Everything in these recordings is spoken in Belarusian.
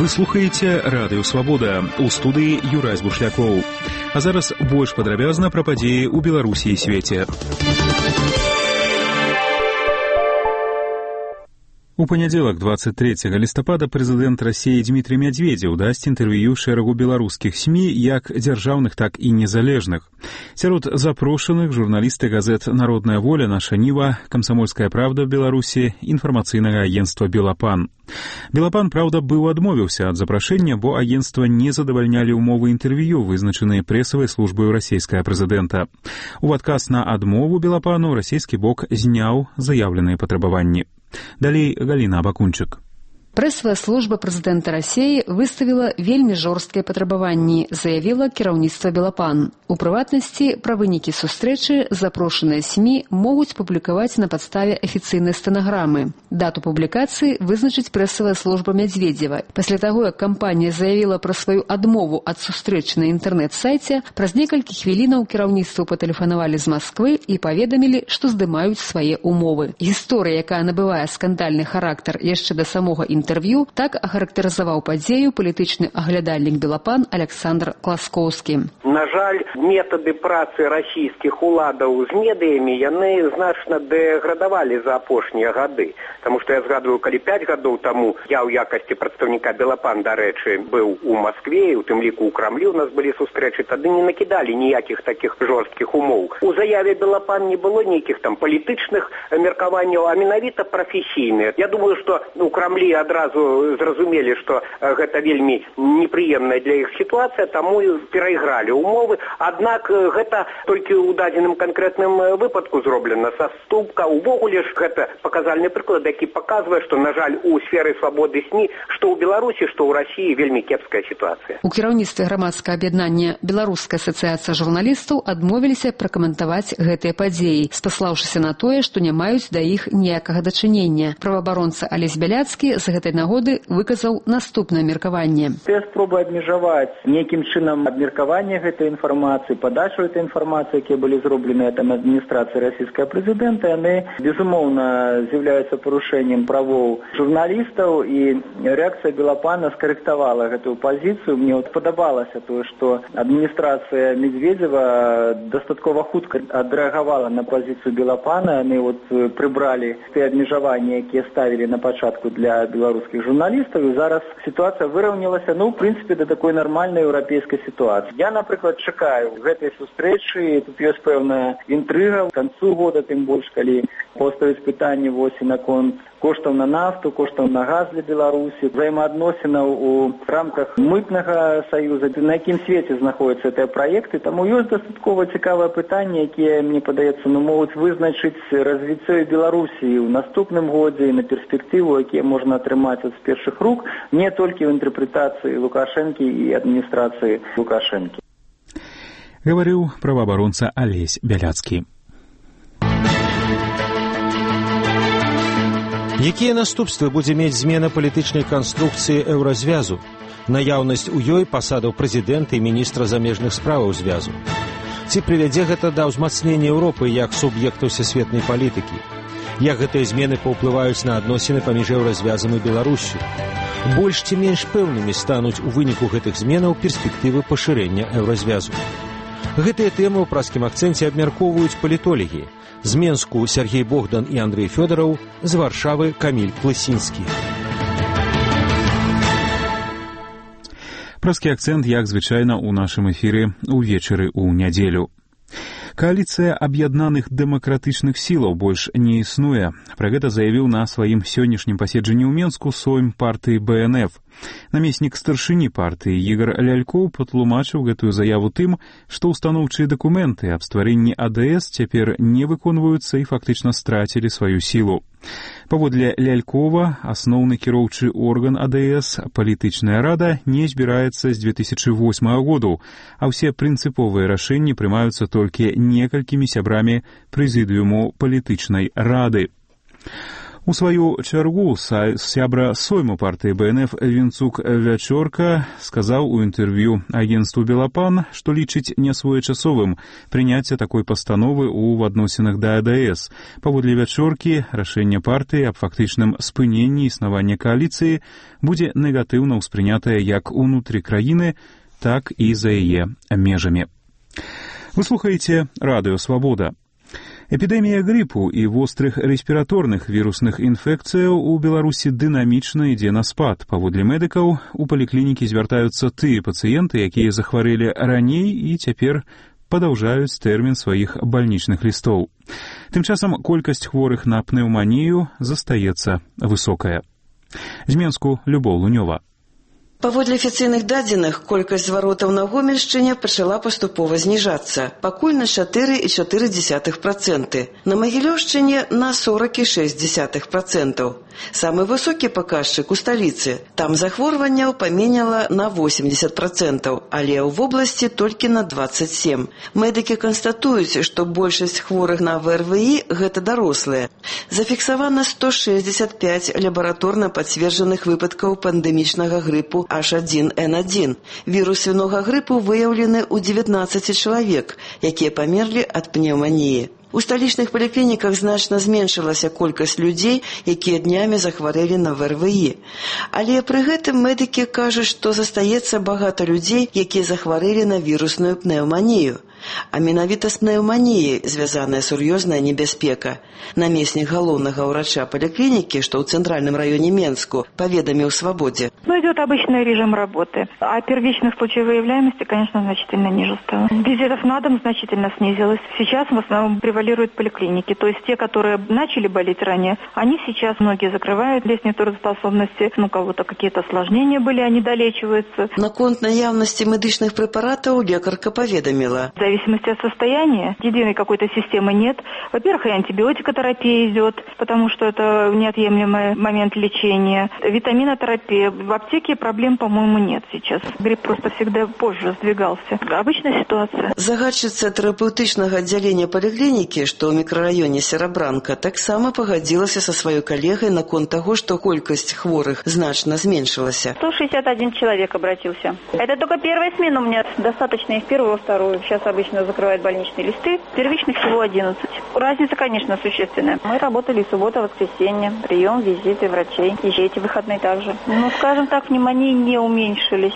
слухаеце Радыё Свабода. У студыі Юрась Бушлякоў. А зараз больш падрабязна пра падзеі ў Беларусі і свеце. У панядзелак 23 лістапада прэзідэнт Расіі Дмітрый Мядзведзеў дасць інтэрв'ю шэрагу беларускіх СМІ, як дзяржаўных, так і незалежных. Сярод запрошаных журналісты газет «Народная воля», «Наша Ніва», «Камсамольская правда» в Беларусі, інфармацыйнага агенцтва «Белапан». «Белапан», праўда, быў адмовіўся ад запрашэння, бо агенцтва не задавальнялі ўмовы інтэрв'ю, вызначаныя прэсавай службай расійскага прэзідэнта. У адказ на адмову «Белапану» расійскі бок зняў заяўленыя патрабаванні. Далей Галіна Абакунчык. Прэсавая служба прэзідэнта Расіі выставіла вельмі жорсткія патрабаванні, заявіла кіраўніцтва «Белапан». У прыватнасці, пра вынікі сустрэчы запрошаныя СМІ могуць публікаваць на падставе афіцыйнай стэнаграмы. Дату публікацыі вызначыць прэсавая служба Мядзведзева. Пасля таго, як кампанія заявіла пра сваю адмову ад сустрэчы на інтэрнэт-сайце, праз некалькі хвілінаў кіраўніцтву патэлефанавалі з Масквы і паведамілі, што здымаюць свае ўмовы. Гісторыя, якая набывае скандальны характар яшчэ да самога інтэрв'ю, так ахарактарызаваў падзею палітычны аглядальнік «Белапан» Александр Класкоўскі. На жаль, метады працы расійскіх уладаў з медыямі, яны значна дэградавалі за апошнія гады. Таму што я згадваю, калі 5 гадоў таму я ў якасці прадстаўніка «Белапан», дарэчы, быў у Маскве, у тым ліку ў Крамлі у нас былі сустрэчы, тады не накідалі ніякіх такіх жорсткіх умоў. У заяве «Белапан» не было нейкіх там палітычных меркаванняў, а менавіта прафесійныя. Я думаю, што у Крамлі адразу зразумелі, што гэта вельмі непрыемная для іх сітуацыя, таму перайгралі ўмовы. Аднак гэта толькі ў дадзеным канкрэтным выпадку зроблена саступка. Увогуле ж гэта паказальны прыклад, які паказвае, што, на жаль, у сферы свабоды СМІ, што ў Беларусі, што ў Расіі вельмі кепская сітуацыя. У кіраўніцтве грамадскага аб'яднання «Беларуская асацыяцыя журналістаў» адмовіліся пракаментаваць гэтыя падзеі, спаслаўшыся на тое, што не маюць да іх ніякага дачынення. Праваабаронца Алесь Бяляцкі з гэтай нагоды выказаў наступнае меркаванне. Тыя спробы абмежаваць нейкім чынам абмеркаванне гэтай інфармацыі, падачу гэтай інфармацыі, якія былі зробленыя там адміністрацыі расійскага прэзідэнта, яны, безумоўна, з'яўляюцца парушэннем правоў журналістаў, і рэакцыя «Белапана» скарэктавала гэтую пазіцыю. Мне падабалася тое, што адміністрацыя Медведзева дастаткова хутка адрэагавала на пазіцыю «Белапана». Яны прыбралі тыя абмежаванні, якія ставілі на пачатку для беларускіх журналістаў, і зараз сітуацыя выраўнялася, в прынцыпе, да такой нармальнай еўрапейскай сітуацыі. Я, напрыклад, чакаю гэтай сустрэчы, тут ёсць пэўная інтрыга. К канцу года, тым больш, калі поставіць пытанне наконт коштаў на нафту, коштаў на газ для Беларусі, взаемаадносінаў у рамках мытнага саюза, на якім свеце знаходзяцца гэтыя праекты. Таму ёсць дастаткова цікавае пытанне, якія, мне падаецца, могуць вызначыць развіццё Беларусі ў наступным годзе і на перспектыву, якія можна атрымаць ад першых рук, не толькі ў інтэрпрэтацыі Лукашэнкі і адміністрацыі Лукашэнкі. Гаварыў праваабаронца Алесь Бяляцкі. Якія наступствы будзе мець змена палітычнай канструкцыі еўразвязу, наяўнасць у ёй пасадаў прэзідэнта і міністра замежных справаў звязу? Ці прывядзе гэта да ўзмацнення Еўропы як суб'екта ўсесветнай палітыкі? Як гэтыя змены паўплываюць на адносіны паміж еўразвязам і Беларуссю? Больш ці менш пэўнымі стануць у выніку гэтых зменаў перспектывы пашырэння еўразвязу. Гэтыя тэмы ў праскім акцэнце абмяркоўваюць палітолагі. З Менску Сергей Богдан і Андрэй Фёдараў, з Варшавы Каміль Плысінскі. Праскі акцэнт, як звычайна, у нашым эфіры увечары ў нядзелю. Коаліцыя аб'яднаных дэмакратычных сілаў больш не існуе. Пра гэта заявіў на сваім сённяшнім паседжанні ў Менску сойм партыі БНФ. Намеснік старшыні партыі Ігор Лялькоў патлумачыў гэтую заяву тым, што ўстаноўчыя дакументы аб стварэнні АДС цяпер не выконваюцца і фактычна страцілі сваю сілу. Паводле Лялькова, асноўны кіроўчы орган АДС, палітычная рада, не збіраецца з 2008 году, а ўсе прынцыповыя рашэнні прымаюцца толькі некалькімі сябрамі прэзідыуму палітычнай рады. У сваю чаргу сябра сойму партыі БНФ Вінцук Вячорка сказаў у інтэрв'ю агенству «Белапан», што лічыць нясвоечасовым прыняцце такой пастановы ў адносінах да АДС. Паводле Вячоркі, рашэнне партыі аб фактычным спыненні існавання кааліцыі будзе негатыўна ўспрынятае як унутры краіны, так і за яе межамі. Вы слухаеце Радыё Свабода. Эпідэмія грипу і вострых рэспіраторных вірусных інфекцыяў у Беларусі дынамічна ідзе на спад. Паводле медыкаў, у паліклінікі звяртаюцца тыя пацыенты, якія захварэлі раней і цяпер падаўжаюць тэрмін сваіх бальнічных лістоў. Тым часам колькасць хворых на пнеўманію застаецца высокая. З Менску Любоў Лунёва. Паводле афіцыйных дадзеных, колькасць зваротаў на Гомельшчыне пачала паступова зніжацца, пакуль на 4,4%, на Магілёўшчыне на 40,6%. Самы высокі паказчык у сталіцы. Там захворванняў паменяла на 80%, але ў вобласці толькі на 27%. Медыкі канстатуюць, што большасць хворых на ВРВІ – гэта дарослыя. Зафіксавана 165 лабараторна пацверджаных выпадкаў пандэмічнага грыпу H1N1. Вірус свінога грыпу выяўлены ў 19 чалавек, якія памерлі ад пнеўманіі. У сталічных паліклініках значна зменшылася колькасць людзей, якія днямі захварэлі на ВРВІ. Але пры гэтым медыкі кажуць, што застаецца багата людзей, якія захварэлі на вірусную пнеўманію. А менавіта з пнеўманіяй звязаная сур'ёзная небяспека. Намеснік галоўнага ўрача паліклінікі, што ў цэнтральным раёне Менску, паведаміў «Свободе». Идет обычный режим работы. А первичных случаев выявляемости, конечно, значительно ниже стало. Визитов на дом значительно снизилось. Сейчас в основном превалируют поликлиники. То есть те, которые начали болеть ранее, они сейчас многие закрывают лестницу трудоспособности. У кого-то какие-то осложнения были, они долечиваются. Наконт наяўнасці медычных препаратаў лекарка паведаміла. В зависимости от состояния, единой какой-то системы нет. Во-первых, и антибиотикотерапия идет, потому что это неотъемлемый момент лечения. Витаминотерапия. В аптеке проблем, по-моему, нет сейчас. Грипп просто всегда позже сдвигался. Обычная ситуация. Загадчыца тэрапеўтычнага аддзялення паліклінікі, што ў мікрараёне Серабранка, таксама пагадзілася са сваёй калегай наконт таго, што колькасць хворых значна зменшылася. 161 человек обратился. Это только первая смена у меня. Достаточно и в первую, и во вторую. Сейчас обычно закрывают больничные листы. Первичных всего 11. Разница, конечно, существенная. Мы работали суббота, воскресенье. Прием, визиты врачей. И эти выходные также. Ну, скажем так, пневмонии не уменьшились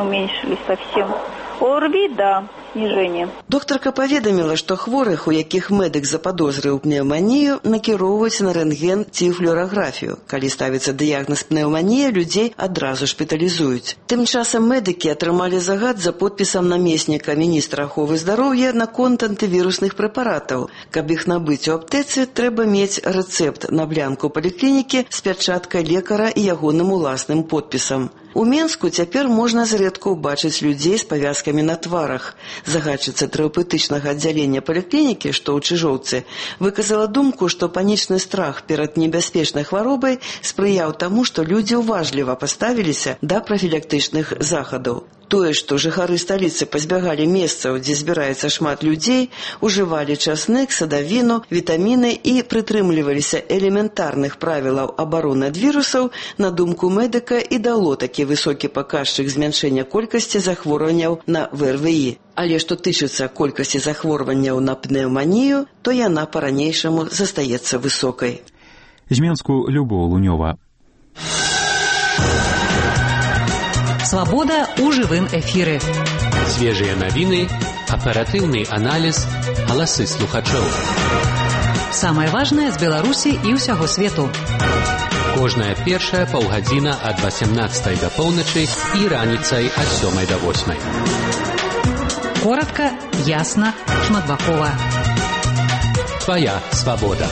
совсем. ОРВИ, да, снижение. Доктарка паведаміла, што хворых, у якіх медык западозрыў пнеўманію, накіроўваюць на рэнтген ці флюараграфію. Калі ставіцца дыягназ пнеўманія, людзей адразу шпіталізуюць. Тым часам медыкі атрымалі загад за подпісам намесніка міністра аховы здароўя наконт антывірусных прэпаратаў. Каб іх набыць у аптэцы, трэба мець рэцэпт на блянку паліклінікі з пячаткай лекара і ягоным уласным подпісам. У Менску цяпер можна зрэдку ўбачыць людзей з павязкамі на тварах. Загадчыца тэрапеўтычнага аддзялення паліклінікі, што ў Чыжоўцы, выказала думку, што панічны страх перад небяспечнай хваробай спрыяў таму, што людзі ўважліва паставіліся да прафілактычных захадаў. Тое, што жыхары сталіцы пазбягалі месцаў, дзе збіраецца шмат людзей, ужывалі часнык, садавіну, вітаміны і прытрымліваліся элементарных правілаў абароны ад вірусаў, на думку медыка і дало такі высокі паказчык змяншэння колькасці захворванняў на ВРВІ. Але што тычыцца колькасці захворванняў на пнеўманію, то яна па-ранейшаму застаецца высокай. З Менску Любоў Лунёва. Свобода у живым эфиры. Свежие новины, оперативный анализ, голосы слухачоў. Самое важное з Беларусі і ўсяго свету. Кожная першая паўгадзіна ад 18 до поўначы і раніцай ад 7 до 8. Коротко, ясно, шматбакова. Твоя свобода.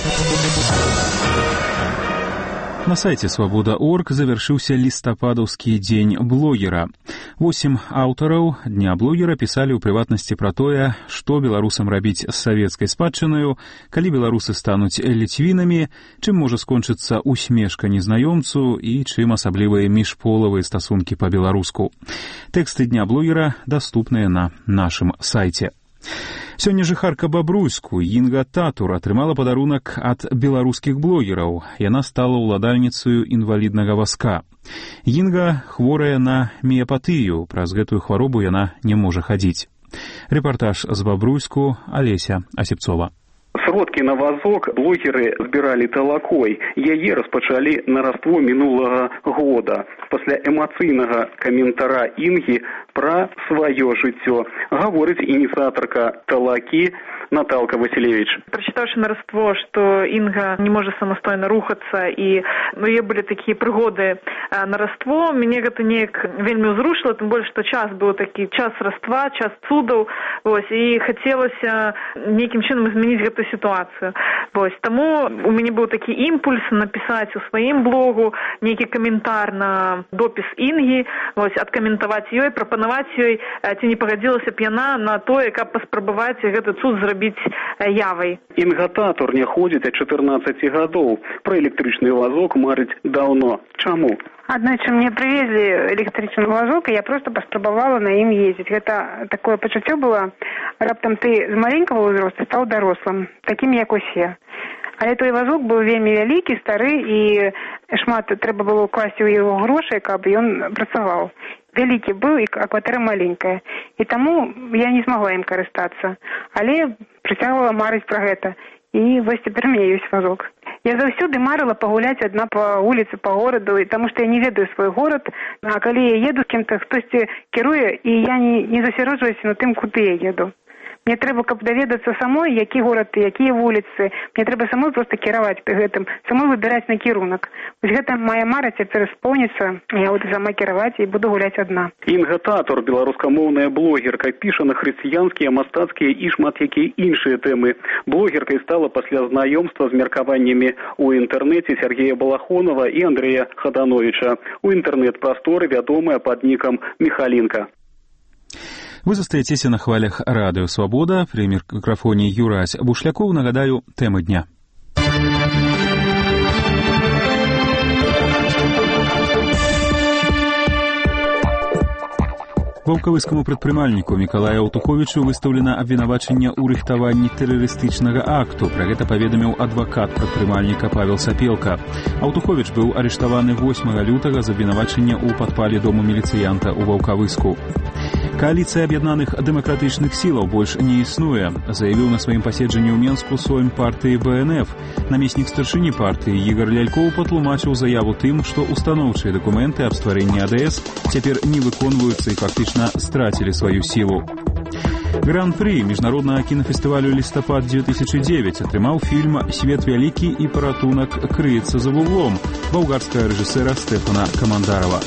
На сайте «Свобода.орг» завершыўся лістападаўскі дзень блогера. 8 аўтараў Дня блогера пісалі ў прыватнасці пра тое, што беларусам рабіць з савецкай спадчынаю, калі беларусы стануць ліцвінамі, чым можа скончыцца усмешка незнаёмцу і чым асаблівыя міжполавыя стасункі па-беларуску. Тэксты Дня блогера даступныя на нашым сайце. Сёння жыхарка Бабруйску Інга Татур атрымала падарунак ад беларускіх блогераў. Яна стала ўладальніцаю інваліднага вазка. Інга хворая на міяпатыю, праз гэтую хваробу яна не можа хадзіць. Рэпартаж з Бабруйску, Алеся Асіпцова. Сродкі на вазок блогеры збіралі талакой. Яе распачалі на раство мінулага года. Пасля эмацыйнага каментара Інгі пра сваё жыццё гаворыць ініцыятарка талакі Наталка Василевич. Прочитавши на раство, что Инга не может самостойно рухаться, и у нее были такие пригоды на раство, меня это неяк вельмі узрушило, тем более, что час был такой час раства, час цудов, и хотелось неким чином изменить эту ситуацию. Тому у меня был такой импульс написать у своим блогу некий комментар на допис Инги, откомментовать ее и пропоновать ей, ці не погодилася б яна на то, как паспрабаваць этот цуд зрабіць явай. Інга Татур не ходзіць ад 14 гадоў. Пра электрычны вазок марыць даўно. Чаму? Аднойчы мне привезли электричный вазок, и я просто паспрабавала на им ездить. Это такое пачуццё было, раптам ты з маленького возраста стал дарослым, таким як усе. Але той вазок быў вельмі вялікі, стары, і шмат трэба было класці ў яго грошай, каб ён працаваў. Вялікі быў, і кватэра маленькая. І таму я не змагла ім карыстацца. Але прыцягвала марыць пра гэта. І вось цяпер у мяне ёсць вазок. Я заўсёды марыла пагуляць адна па вуліцы, па гораду, таму што я не ведаю свой горад. А калі я еду з кім-то, хтосьці кіруе, і я не засяроджваюся на тым, куды я еду. Мне трэба, каб даведацца самой, які горад і якія вуліцы. Мне трэба самой проста кіраваць гэтым, самой выбіраць накірунак. Вось гэта моя мара цяпер споўніцца, я буду сама кіраваць і буду гуляць адна. Інга Татур, беларускамоўная блогерка, піша на хрысціянскія, мастацкія і шмат якія іншыя тэмы. Блогеркай стала пасля знаёмства з меркаваннямі ў інтэрнэце Сергея Балахонова і Андрэя Хадановича. У інтэрнэт-прасторы вядомая пад нікам Михалінка. Вы застаецеся на хвалях Радыё Свабода. При мікрафоне Юрась Бушляков. Нагадаю, тэмы дня. Ваўкавыскаму прадпрымальніку Мікалаю Аўтуховічу выстаўлена абвінавачанне ў рыхтаванні тэрарыстычнага акту. Пра гэта паведаміў адвакат прадпрымальніка Павел Сапелка. Аўтуховіч быў арыштаваны 8 лютага за абвінавачанне ў падпале дому міліцыянта ў Ваўкавыску. Коаліцыя аб'яднаных дэмакратычных сілаў больш не існуе, заявіў на сваім паседжанні ў Менску сойм партыі БНФ. Намеснік старшыні партыі Ігор Лялькоў патлумачыў заяву тым, што устаноўчыя дакументы аб стварэнні АДС цяпер не выконваюцца і фактычна страцілі сваю сілу. Гран-пры міжнароднага кінафестывалю «Лістапад 2009» атрымаў фільм «Свет вялікі і паратунак крыецца за вуглом» балгарскага рэжысэра Стэфана Камандарова.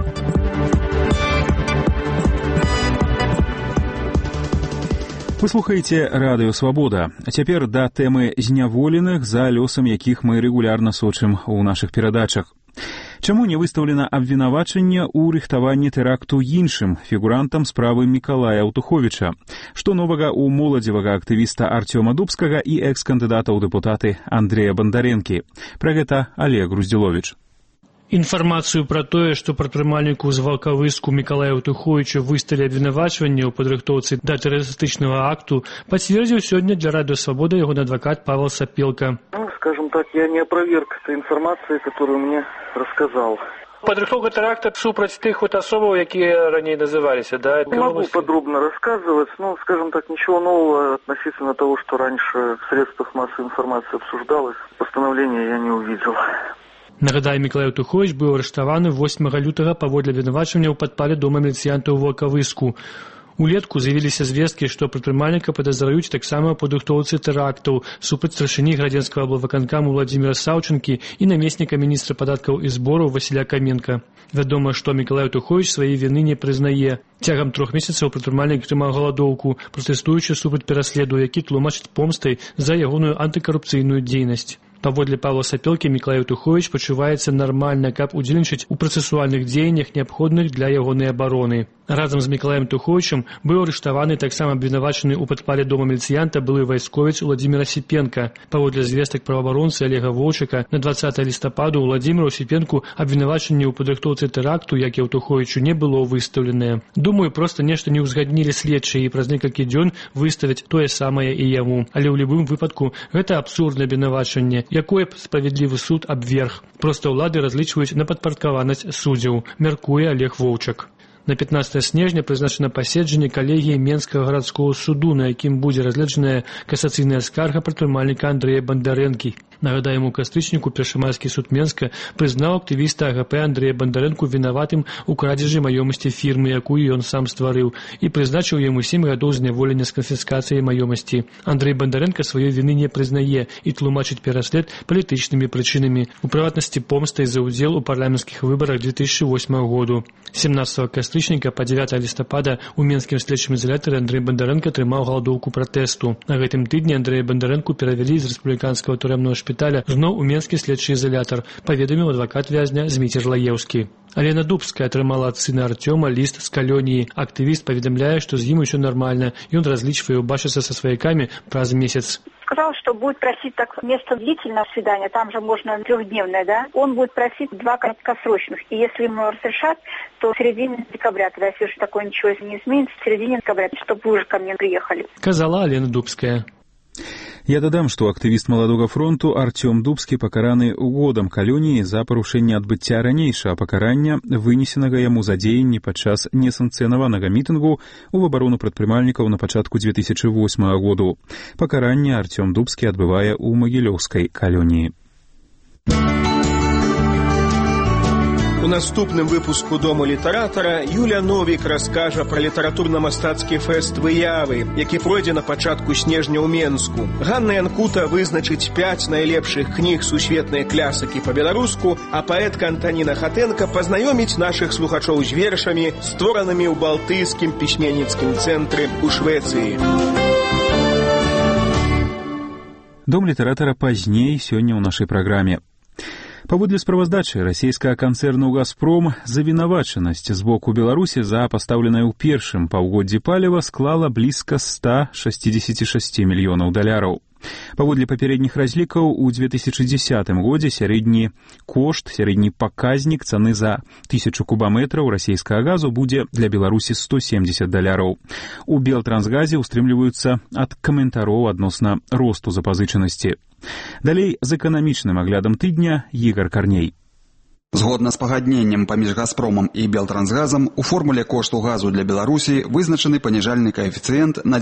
Вы слухаеце Радыё Свабода. А цяпер да тэмы зняволеных, за лёсам якіх мы рэгулярна сочым у нашых перадачах. Чаму не выстаўлена абвінавачанне ў рыхтаванні тэракту іншым фігурантам справы Мікалая Аўтуховіча? Што новага ў моладзевага актывіста Артёма Дубскага і экс-кандыдата ў дэпутаты Андрэя Бандарэнкі? Пра гэта Олег Груздзіловіч. Інфармацыю пра тое, што прадпрымальніку з Ваўкавыску Мікалаю Аўтуховічу высталі абвінавачванне ў падрыхтоўцы да тэрарыстычнага акту, пацвердзіў сёння для Радыё Свабода ягоны адвакат Павел Сапелка. Скажем так, я не опроверг этой информации, которую мне рассказал. Падрыхтоўка тэракта супраць тых асобаў, якія раней называліся, да? Не могу подробно рассказывать, но, скажем так, ничего нового относительно того, что раньше в средствах массовой информации обсуждалось. Постановления я не увидел. Нагадаю, Мікалай Аўтуховіч быў арыштаваны 8 лютага паводле абвінавачання ў падпале дома міліцыянта ў Ваўкавыску. Улетку з'явіліся звесткі, што прадпрымальніка падазраюць таксама ў падрыхтоўцы тэрактаў супраць старшыні градзенскага аблвыканкаму Владзіміра Саўчынкі і намесніка міністра падаткаў і збораў Васіля Каменка. Вядома, што Мікалай Аўтуховіч свае віны не прызнае. Цягам 3 месяцаў прадпрымальнік трымаў галадоўку, пратэстуючы супраць пераследу, які тлумачыць помстай за ягоную антыкарупцыйную дзейнасць. Паводле Павла Сапелкі, Мікалай Аўтуховіч пачуваецца нармальна, каб удзельнічаць у працэсуальных дзеяннях, неабходных для ягонай абароны. Разам з Мікалаем Туховічам быў арыштаваны таксама абвінавачаны ў падпале дома міліцыянта былы вайсковец Владзімір Асіпенка. Паводле звестак праваабаронцы Олега Воўчака, на 20 лістападу Владзіміру Асіпенку абвінавачанне ў падрыхтоўцы тэракту, як і ў Туховічу, не было выстаўленае. Думаю, проста нешта не ўзгаднілі следчыя і праз некалькі дзён выставяць тое самае і яму. Але ў любым выпадку гэта абсурднае абвінавачанне, якое б справядлівы суд абверг. Проста ўлады разлічваюць на падпарадкаванасць суддзяў, мяркуе Олег Воўчак. На 15 снежня прызначана паседжанне калегіі Менскага гарадскога суду, на якім будзе разгледжаная касацыйная скарга прадпрымальніка Андрэя Бандарэнкі. Нагадаем, у кастрычніку Першамайскі суд Менска прызнаў актывіста АГП Андрэя Бандарэнку вінаватым у крадзежы маёмасці фірмы, якую ён сам стварыў, і прызначыў яму 7 гадоў зняволення з канфіскацыяй маёмасці. Андрэй Бандарэнка сваёй віны не прызнае і тлумачыць пераслед палітычнымі прычынамі, у прыватнасці помстай за ўдзел у парламенцкіх выбарах 2008 году. 17 кастрычніка па 9 лістапада у Менскім следчым ізалятары Андрэй Бандарэнка трымаў галадоўку пратэсту. На гэтым тыдні Андрэя Бандарэнку перавялі з рэспубліканскага турэмнага шпіталя зноў у Менскі следчы ізалятар, паведаміў адвакат вязня Зміцер Лаеўскі. Алена Дубская атрымала ад сына Артёма ліст з калоніі. Актывіст паведамляе, што з ім усё нармальна. Ён разлічвае убачыцца са сваякамі праз месяц. Сказал, что будет просить так вместо длительного свидания, там же можно трехдневное, да, он будет просить 2 краткосрочных. И если ему разрешат, то в середине декабря, тогда если уж такое ничего не изменится, в середине декабря, чтобы вы уже ко мне приехали. Сказала Алена Дубская. Я дадам, што актывіст Маладога фронту Артём Дубскі пакараны годам калоніі за парушэнне адбыцця ранейшага пакарання, вынесенага яму за дзеянні падчас несанкцыянаванага мітынгу ў абарону прадпрымальнікаў на пачатку 2008 году. Пакаранне Артём Дубскі адбывае ў Магілёўскай калоніі. У наступным выпуску Дому літаратара Юля Новік раскажа пра літаратурна-мастацкі фэст выявы, які пройдзе на пачатку снежня ў Менску. Ганна Янкута вызначыць 5 найлепшых кніг сусветнай клясыкі па-беларуску, а паэтка Антаніна Хатэнка пазнаёміць нашых слухачоў з вершамі, створанымі ў балтыйскім пісьменніцкім цэнтры ў Швецыі. Дом літаратара пазней сёння ў нашай праграме. Паводле справаздачы расійскага канцэрну «Газпром» завінавачанасць з боку Беларусі за пастаўленае ў першым паўгоддзі паліва склала блізка 166 мільёнаў даляраў. Паводле папярэдніх разлікаў, у 2010 годзе сярэдні паказнік цаны за 1000 кубаметраў расійскага газу будзе для Беларусі 170 даляраў. У Белтрансгазе ўстрымліваюцца ад каментароў адносна росту запазычанасці. Далей з эканамічным аглядам тыдня Ігар Карней. Згодна з пагадненнем паміж «Газпромам» і «Белтрансгазам» у формуле кошту газу для Беларусі вызначаны паніжальны каэфіцыент на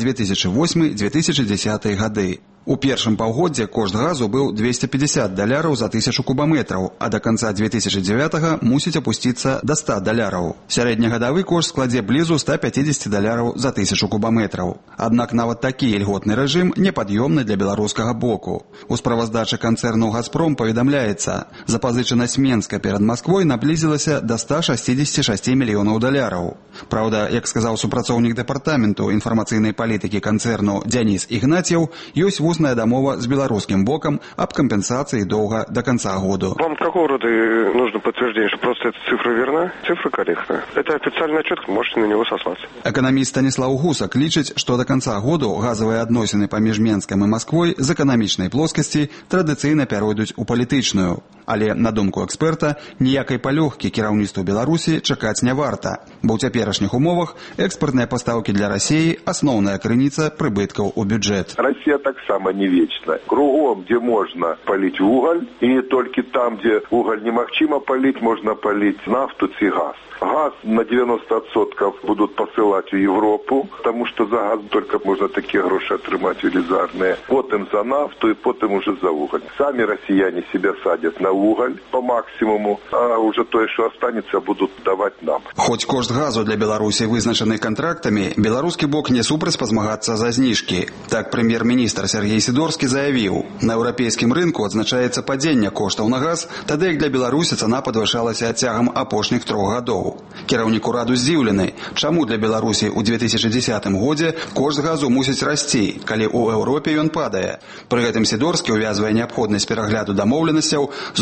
2008-2010 гады. У першым паўгоддзі кошт газу быў 250 даляраў за 1000 кубаметраў, а да канца 2009 мусіць апусціцца да 100 даляраў. Сярэднегадавы кошт складзе блізу 150 даляраў за 1000 кубаметраў. Аднак нават такі ільготны рэжым непад'ёмны для беларускага боку. У справаздачы канцэрну «Газпром» паведамляецца, запазычанасць Менска перад Масквой наблізілася да 166 мільёнаў даляраў. Праўда, як сказаў супрацоўнік дэпартаменту інфармацыйнай палітыкі канцэрну Дзяніс Ігнацьеў, ёсць вусная дамова з беларускім бокам аб кампенсацыі доўга до конца года. Вам какого рода нужно подтверждение, что просто эта цифра верна? Цифра корректна. Это официальный отчет, можете на него сослаться. Экономист Станислав Гусак лічыць, што до конца года газавыя адносіны паміж Менскам і Масквой з эканамічнай плоскасці традыцыйна пяройдуць у палітычную. Але, на думку эксперта, ніякай палёгкі кіраўніцтву Беларусі чакаць не варта, бо ў цяперашніх умовах экспартныя пастаўкі для Расіі асноўная крыніца прыбыткаў у бюджэт. Россия таксама не вечна. Кругом, где можно полить уголь, и не только там, где уголь немагчыма полить, можно полить нафту и газ. Газ на 90% будут посылать в Европу, потому что за газ только можно такие гроши отрымать велизарные. Потом за нафту и потом уже за уголь. Сами россияне себя садят на уголь по максимуму, а уже то, что останется, будут давать нам. Хоть кошт газу для Беларуси вызначаны контрактами, беларускі бок не супраць пазмагацца за зніжкі. Так прэм'ер-міністр Сергей Сидорскі заявіў, на еўрапейскім рынку адзначаецца падзенне коштаў на газ, тады як для Беларусі цана падвышалася цягам апошніх 3 гадоў. Кіраўнік ураду здзіўлены, чаму для Беларусі ў 2010 годзе кошт газу мусіць расці, калі ў Еўропе ён падае. Пры гэтым Сідорскі ўвязвае неабходнасць перагляду дамоўленасцяў з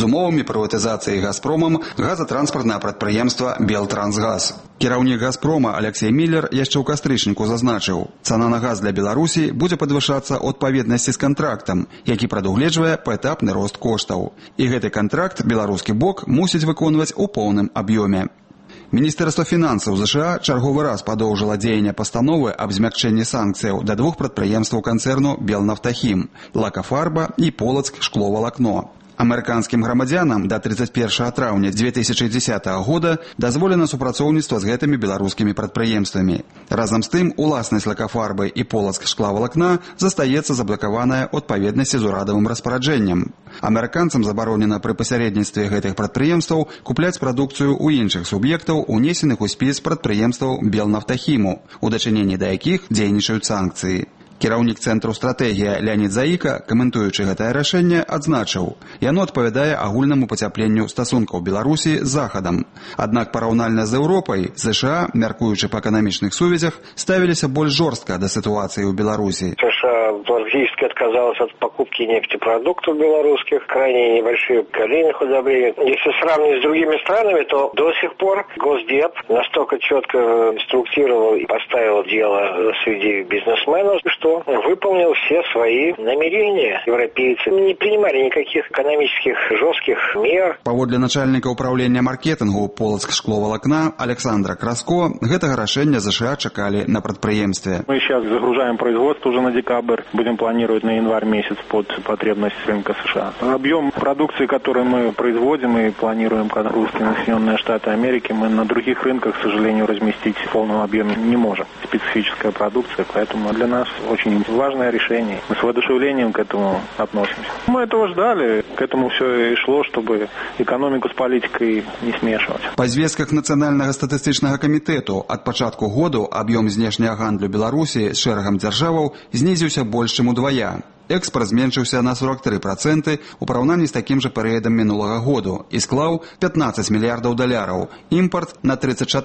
з умовамі прыватызацыі «Газпромам» газатранспартнае прадпрыемства «Белтрансгаз». Кіраўнік «Газпрома» Алексей Миллер яшчэ ў кастрычніку зазначыў, цана на газ для Беларусі будзе падвышацца ў адпаведнасці з кантрактам, які прадугледжвае паэтапны рост коштаў. І гэты кантракт беларускі бок мусіць выконваць у поўным аб'ёме. Міністэрства фінансаў США чарговы раз падоўжыла дзеянне пастановы аб змякчэнні санкцыяў да двух прадпрыемстваў канцэрну «Белнафтахім» – «Лакафарба» і «Полацк шкловалакно». Амерыканскім грамадзянам да 31 траўня 2010 года дазволена супрацоўніцтва з гэтымі беларускімі прадпрыемствамі. Разам з тым, уласнасць «Лакафарбы» і «Полацк шклавалакна» застаецца заблакаваная ў адпаведнасці з урадавым распараджэннем. Амерыканцам забаронена пры пасярэдніцтве гэтых прадпрыемстваў купляць прадукцыю ў іншых суб'ектаў, унесеных у спіс прадпрыемстваў «Белнафтахіму», у дачыненні да якіх дзейнічаюць санкцыі. Кіраўнік цэнтру «Стратэгія» Леонід Заіка, каментуючы гэтае рашэнне, адзначыў, яно адпавядае агульнаму пацяпленню стасункаў Беларусі з Захадам. Аднак параўнальна з Еўропай, США, мяркуючы па эканамічных сувязях, ставіліся больш жорстка да ситуации в Беларуси. США практически отказалась от покупки нефтепродуктов белорусских, крайне небольшие калийных удобрений. Если сравнивать с другими странами, то до сих пор Госдеп настолько четко инструктировал и поставил дело среди бизнесменов, что выполнил все свои намерения. Европейцы не принимали никаких экономических жестких мер. Паводле начальника управления маркетингу Полацк шкловалакна Александра Краско, гэтага рашэння США чакалі на прадпрыемстве. Мы сейчас загружаем производство уже на декабрь. Будем планировать на январь месяц под потребность рынка США. Объем продукции, который мы производим и планируем к отгрузке на Соединенные Штаты Америки, мы на других рынках, к сожалению, разместить в полном объеме не можем. Специфическая продукция, поэтому для нас очень важное решение. Мы с воодушевлением к этому относимся. Мы этого ждали, к этому все и шло, чтобы экономику с политикой не смешивать. Па звестках Нацыянальнага статыстычнага камітэту ад пачатку году аб'ём знешняга гандлю Беларусі з шэрагам дзяржаваў знізіўся больш чым удвая. Экспорт зменшыўся на 43% у параўнанні з такім жа перыядам мінулага году і склаў 15 мільярдаў даляраў, імпорт на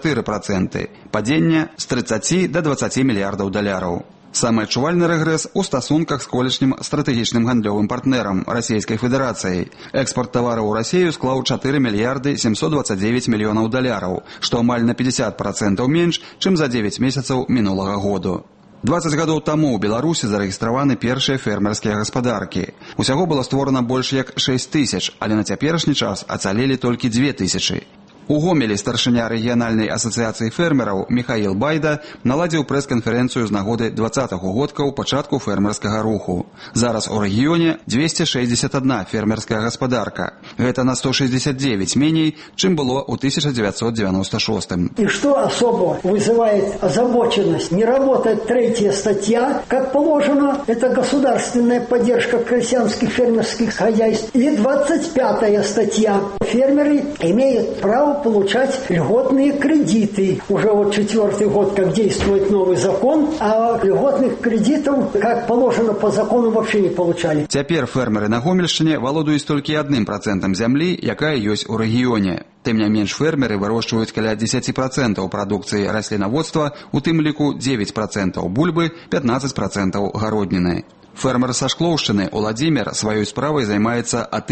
34%, падзенне з 30 до 20 мільярдаў даляраў. Самы адчувальны рэгрэс у стасунках з колішнім стратэгічным гандлёвым партнерам Расійскай Федэрацыяй. Экспорт тавараў у Расію склаў 4 мільярды 729 мільёнаў даляраў, што амаль на 50% менш, чым за 9 месяцаў мінулага году. 20 гадоў таму ў Беларусі зарэгістраваны першыя фермерскія гаспадаркі. Усяго было створана больш як 6 тысяч, але на цяперашні час ацалелі толькі 2 тысячы. У Гомелі старшыня рэгіянальнай асацыяцыі фермераў Михаил Байда наладзіў прэс-канферэнцыю з нагоды 20-го годкаў пачатку фермерскага руху. Зараз у рэгіёне 261 фермерская гаспадарка. Гэта на 169 меней, чым было ў 1996-м. И что особо вызывает озабоченность? Не работает 3-я статья, как положено, это государственная поддержка крестьянских фермерских хозяйств. И 25-я статья. Фермеры имеют право получать льготные кредиты. Уже вот 4-й год, как действует новый закон, а льготных кредитов, как положено по закону, вообще не получали. Цяпер фермеры на Гомельшчыне валодаюць толькі 1% зямлі, якая ёсць у рэгіёне. Тым не менш фермеры вырошчваюць каля 10% прадукцыі раслінаводства, у тым ліку 9% бульбы, 15% гародніны. Фермер са Шклоўшчыны Уладзімір сваёй справай займаецца ад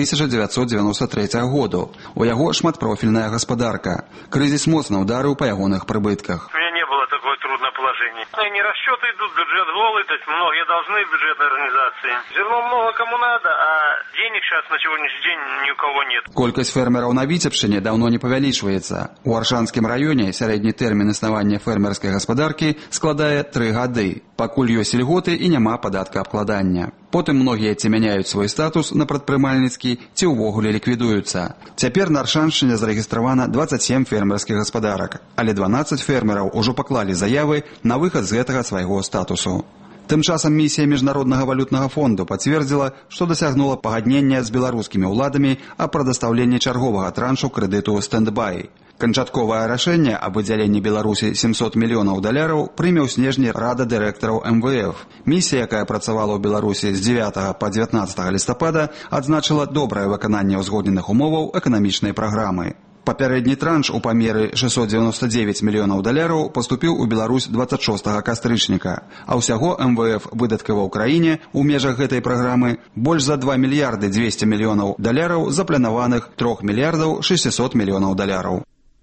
1993 году. У яго шматпрофільная гаспадарка. Крызіс моцна ударыў па ягоных прыбытках. У меня не было такое трудное положение. Не расчеты идут, бюджет голый, то есть многие должны бюджетные организации. Зерно много кому надо, а денег сейчас на сегодняшний день ни у кого нет. Колькасць фермераў на Віцебшчыне даўно не павялічваецца. У Аршанскім раёне сярэдні тэрмін існавання фермерскай гаспадаркі складае 3 гады. Пакуль ёсць льготы і няма падатка абкладання. Потым многія ці мяняюць свой статус на прадпрымальніцкі, ці ўвогуле ліквідуюцца. Цяпер на Аршаншчыне зарэгістравана 27 фермерскіх гаспадарак, але 12 фермераў ужо паклалі заявы на выхад з гэтага свайго статусу. Тым часам місія Міжнароднага валютнага фонду пацвердзіла, што дасягнула пагаднення з беларускімі ўладамі аб прадастаўленні чарговага траншу крэдыту «Стэндбай». Канчатковае рашэнне аб выдзяленні Беларусі 700 мільёнаў даляраў прыме ў снежні Рада дырэктараў МВФ. Місія, якая працавала ў Беларусі з 9 па 19 лістапада, адзначыла добрае выкананне ўзгодненых умоваў эканамічнай праграмы. Папярэдні транш у памеры 699 мільёнаў даляраў паступіў у Беларусь 26 кастрычніка, а ўсяго МВФ выдаткаваў краіне ў межах гэтай праграмы больш за 2 мільярды 200 мільёнаў даляраў запланаваных 3 мільярдаў 600 мільёнаў даляраў.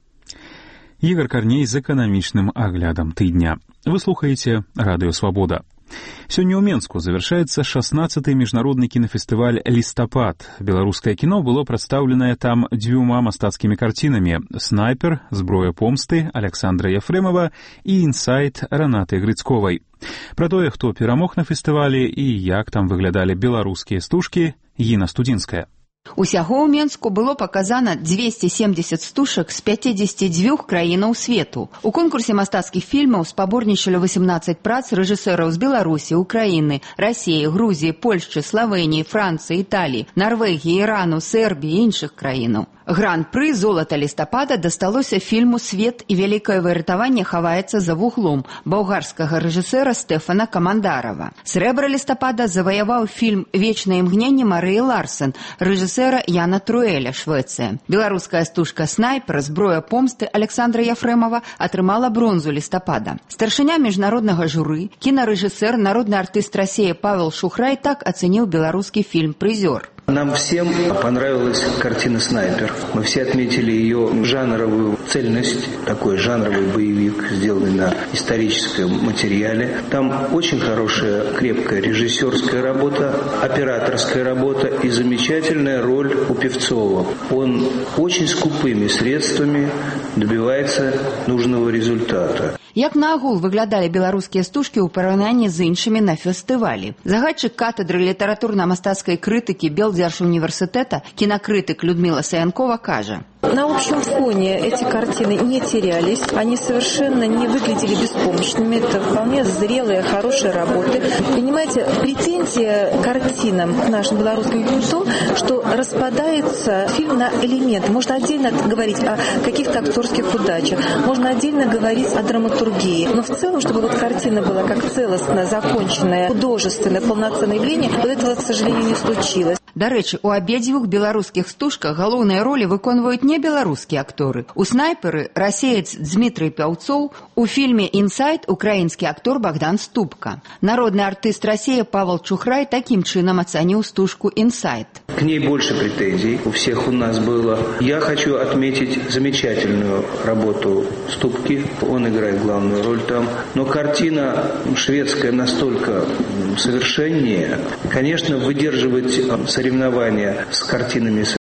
Ігор Карней з эканамічным аглядам тыдня. Вы слухаеце Радыё Свабода. Сёння ў Менску завершаецца 16-й міжнародны кінафестываль «Лістапад». Беларускае кіно было прадстаўленае там 2 мастацкімі карцінамі «Снайпер. Зброя помсты» Александра Ефремова і «Інсайт» Ранаты Грыцковай. Пра тое, хто перамог на фестывалі і як там выглядалі беларускія стужкі, Гіна Студзінская. Усяго ў Менску было паказана 270 стужак з 52 краінаў свету. У конкурсе мастацкіх фільмаў спаборнічалі 18 прац рэжысэраў з Беларусі, Украіны, Расіі, Грузіі, Польшчы, Славэніі, Францыі, Італіі, Нарвегіі, Ірану, Сербіі і іншых краінаў. Гран-пры «Золата лістапада» дасталося фільму «Свет і вялікае выратаванне хаваецца за вуглом» балгарскага рэжысэра Стэфана Камандарава. Срэбра лістапада заваяваў фільм «Вечнае імгненне» Марыі Ларсен, рэжысэра Яна Труэля, Швецыя. Беларуская стужка «Снайпер. Зброя помсты» Александра Ефремова атрымала бронзу лістапада. Старшыня міжнароднага журы, кінарэжысэр, народны артыст Расіі Павел Шухрай так ацэніў беларускі фільм-прызёр. Нам всем понравилась картина «Снайпер». Мы все отметили ее жанровую цельность, такой жанровый боевик, сделанный на историческом материале. Там очень хорошая, крепкая режиссерская работа, операторская работа и замечательная роль у Певцова. Он очень скупыми средствами добивается нужного результата. Як нагул выглядалі беларускія стужкі ў параўнанні з іншымі на фестывалі. Загадчык катедры літаратурна-мастацкай крытыкі Белдзяржуніверсітэта, кинокритик Людмила Саянкова кажа: на общем фоне эти картины не терялись, они совершенно не выглядели беспомощными, это вполне зрелые, хорошие работы. Понимаете, претензия к картинам нашим белорусским в том, что распадается фильм на элементы. Можно отдельно говорить о каких-то актерских удачах, можно отдельно говорить о драматургии, но в целом, чтобы вот картина была как целостная, законченная, художественное, полноценное явление, вот этого, к сожалению, не случилось. Дарэчы, у абедзвюх беларускіх стужках галоўныя ролі выконваюць не беларускія акторы. У «Снайперы» расеец Дмітрый Пяўцоў, у фільме «Інсайт» украінскі актор Богдан Ступка. Народны артыст Расіі Павел Шухрай таким чынам ацаніў стужку «Інсайт». К ней больше претензий у всех у нас было. Я хочу отметить замечательную работу Ступки. Он играет главную роль там. Но картина шведская настолько совершеннее. Конечно, выдерживать соревнования с картинами